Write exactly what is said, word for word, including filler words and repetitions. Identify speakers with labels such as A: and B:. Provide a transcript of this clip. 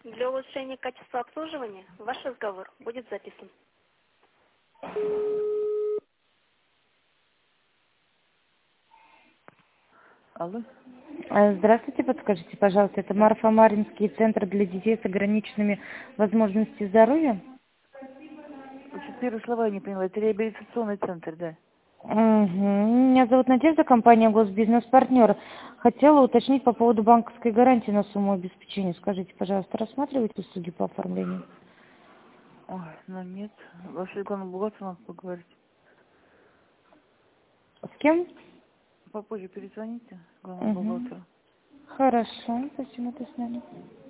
A: Для улучшения качества обслуживания ваш разговор будет записан.
B: Алло.
C: А, Здравствуйте, подскажите, пожалуйста, это Марфа Маринский центр для детей с ограниченными возможностями здоровья?
B: Значит, первые слова я не поняла. Это реабилитационный центр, да?
C: Угу. Меня зовут Надежда, компания Госбизнес-партнер. Хотела уточнить по поводу банковской гарантии на сумму обеспечения. Скажите, пожалуйста, рассматриваете услуги по оформлению?
B: Ой, ну нет. Вообще, главное, бухгалтер надо поговорить.
C: С кем?
B: Попозже перезвоните, главное,
C: Угу.
B: бухгалтеру.
C: Хорошо, спасибо, до свидания.